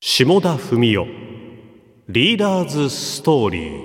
下田文夫リーダーズストーリー。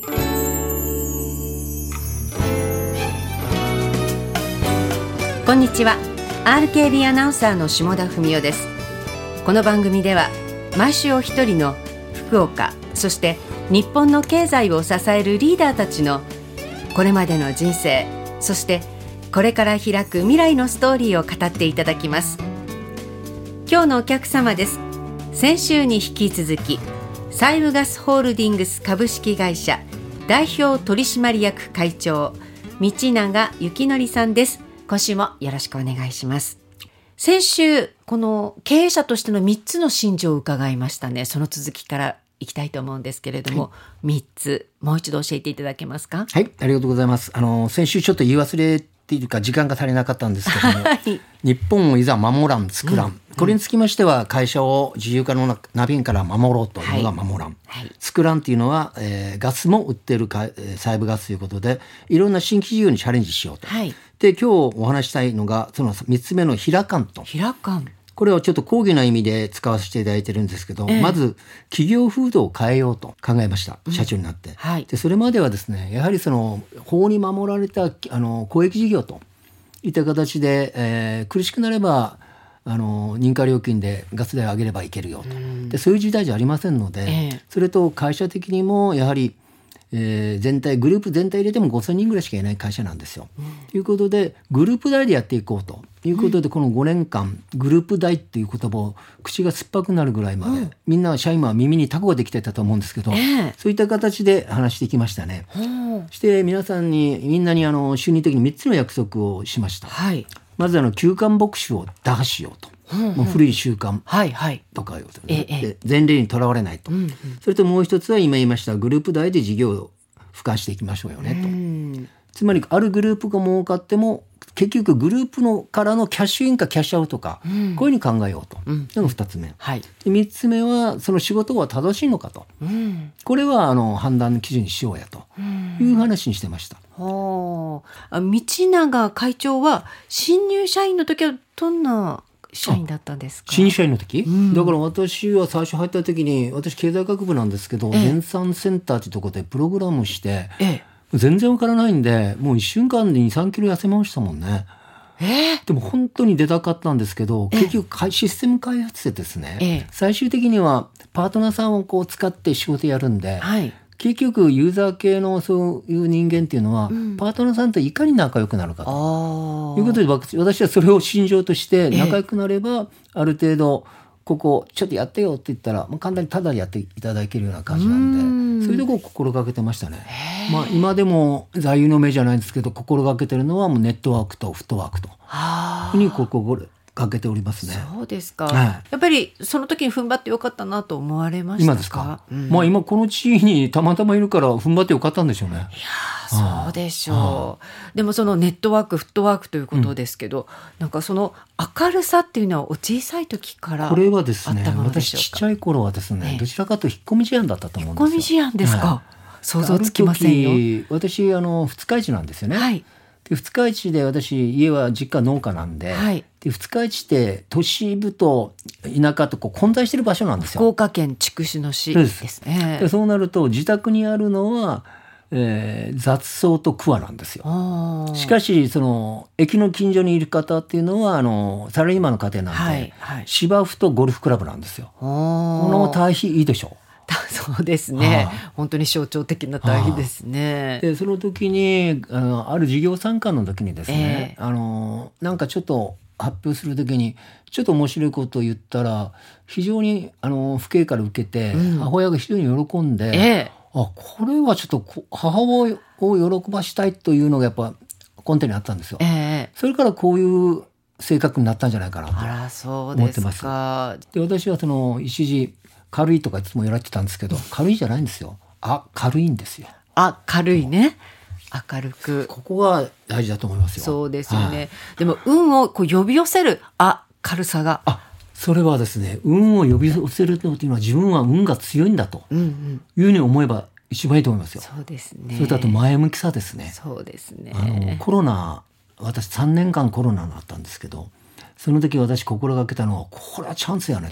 こんにちは。 RKB アナウンサーの下田文夫です。この番組では毎週お一人の福岡、そして日本の経済を支えるリーダーたちのこれまでの人生、そしてこれから開く未来のストーリーを語っていただきます。今日のお客様です。先週に引き続き西部ガスホールディングス株式会社代表取締役会長道永幸則さんです。今週もよろしくお願いします。先週この経営者としての3つの信条を伺いましたね。その続きからいきたいと思うんですけれども、3つもう一度教えていただけますか。 はい、ありがとうございます。先週ちょっと言い忘れているか時間が足りなかったんですけども、日本をいざ守らん作らん、これにつきましては会社を自由化のナビンから守ろうというのが守らん、作らんというのは、ガスも売っている西部ガスということでいろんな新規事業にチャレンジしようと、で今日お話したいのがその3つ目の開かんと。これはちょっと講義の意味で使わせていただいてるんですけど、まず企業風土を変えようと考えました、社長になって、でそれまではですね、やはりその法に守られた公益事業といった形で、苦しくなれば認可料金でガス代を上げればいけるよと、でそういう時代じゃありませんので、それと会社的にもやはりグループ全体入れても5000人ぐらいしかいない会社なんですよ、ということでグループ代でやっていこうということで、この5年間グループ代っていう言葉を口が酸っぱくなるぐらいまで、みんな社員は耳にタコができてたと思うんですけど、そういった形で話していきましたね。そしてみんなに就任的に3つの約束をしました。まず休館牧師を打破しようと、もう古い習慣とかよ、で前例にとらわれないと、それともう一つは今言いましたグループ内で事業を俯瞰していきましょうよねと、つまりあるグループが儲かっても結局グループからのキャッシュインかキャッシュアウトか、こういうふうに考えようというのが2つ目、で3つ目はその仕事は正しいのかと、これは判断基準にしようやという話にしてました。 道永会長は新入社員の時はどんな社員だったんですか。 新入社員の時、だから私は最初入った時に、私経済学部なんですけど、全産センターというところでプログラムして、全然わからないんでもう1週間で 2,3 キロ痩せましたもんね。でも本当に出たかったんですけど、結局システム開発でですね、最終的にはパートナーさんを使って仕事やるんで、結局ユーザー系のそういう人間っていうのは、パートナーさんといかに仲良くなるかということで、私はそれを信条として仲良くなれば、ある程度ここちょっとやってよって言ったら簡単にタダでやっていただけるような感じなんで、そういうところを心がけてましたね。今でも座右の銘じゃないんですけど、心がけてるのはもうネットワークとフットワークとに心がけておりますね。 そうですか、やっぱりその時に踏ん張ってよかったなと思われましたか。 今ですか、今この地位にたまたまいるから踏ん張ってよかったんでしょうね。 いやそうでしょう。でもそのネットワークフットワークということですけど、なんかその明るさっていうのはお小さい時からあったものでしょうか。 これはですね、私ちっちゃい頃はですね、どちらかというと引っ込み思案だったと思うんですよ。 引っ込み思案ですか、想像つきませんよ。 私二日市なんですよね。で二日市で私家は実家農家なんで、で二日市って都市部と田舎と混在してる場所なんですよ。 福岡県筑紫野市ですね。 でそうなると自宅にあるのは、雑草と桑なんですよ。しかしその駅の近所にいる方っていうのはサラリーマンの家庭なんで、芝生とゴルフクラブなんですよ。この対比いいでしょ。 そうですね、本当に象徴的な対比ですね。 でその時にある事業参観の時にですね、なんかちょっと発表する時にちょっと面白いことを言ったら、非常に父兄から受けて、母親が非常に喜んで、これはちょっと母親を喜ばしたいというのがやっぱ根底にあったんですよ。それからこういう性格になったんじゃないかなと思ってます。で私はその一時軽いとかいつも言われてたんですけど、軽いじゃないんですよ。軽いんですよ。 軽いね、明るく、 ここが大事だと思いますよ。 そうですよね、でも運を呼び寄せる軽さが、 それはですね、運を呼び寄せるというのは自分は運が強いんだというふうに思えば一番いいと思いますよ。 そうですね。 それとあと前向きさですね。 そうですね。 コロナ、私3年間コロナになったんですけど、その時私心がけたのは、これはチャンスやねと。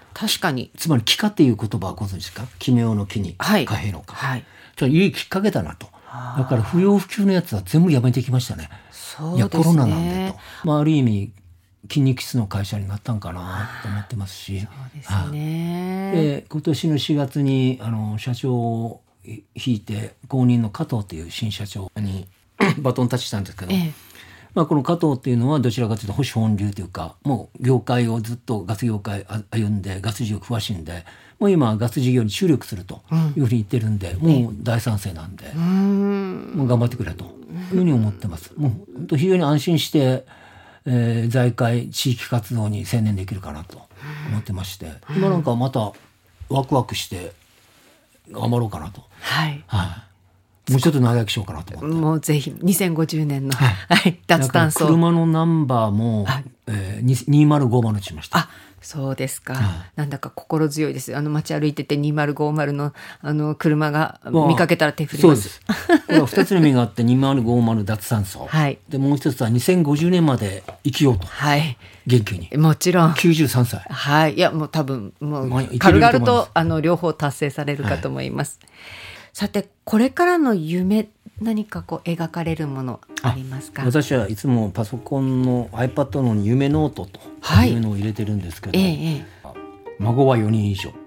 確かに。 つまり帰化っていう言葉はご存知ですか？奇妙の木に貨幣の貨、ちょっといいきっかけだなと。だから不要不急のやつは全部やめてきましたね。 そうですね。 いやコロナなんでと、ある意味筋肉質の会社になったんかなと思ってますし。 そうですね。 で今年の4月に社長を引いて後任の加藤という新社長にバトンタッチしたんですけど、この加藤っていうのはどちらかというと保守本流というか、もう業界をずっとガス業界歩んでガス事業詳しいんで、もう今ガス事業に注力するというふうに言ってるんで、もう大賛成なんで、もう頑張ってくれというふうに思ってます。もう本当非常に安心して、財界地域活動に専念できるかなと思ってまして、今なんかまたワクワクして頑張ろうかなと。もうちょっと長生きしようかなと思って。 もうぜひ2050年の、脱炭素。 車のナンバーも、2050にしました。 そうですか。なんだか心強いです。街歩いてて2050の車が見かけたら手振ります。 そうです。これは2つの意味があって2050脱炭素。でもう一つは2050年まで生きようと。元気に。 もちろん。 93歳。 いやもう多分もう軽々と両方達成されるかと思います。さてこれからの夢、何か描かれるものありますか？ 私はいつもパソコンの iPad の夢ノートというのを入れてるんですけど、孫は4人以上、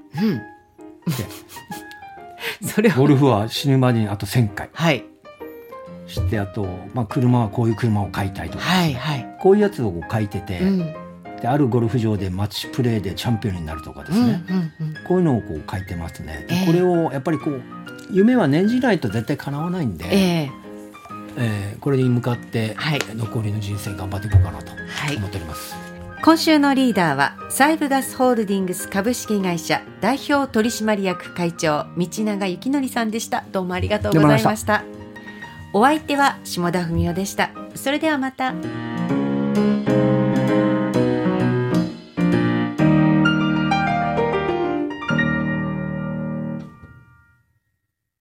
それゴルフは死ぬまでにあと1000回、してあと、車はこういう車を買いたいとか、こういうやつを書いてて、であるゴルフ場でマッチプレーでチャンピオンになるとかですね、こういうのを書いてますね。でこれをやっぱり夢は念じないと絶対叶わないんで、これに向かって残りの人生頑張っていこうかなと思っております。 今週のリーダーはサイブガスホールディングス株式会社代表取締役会長道永幸則さんでした。どうもありがとうございました。お相手は下田文夫でした。それではまた。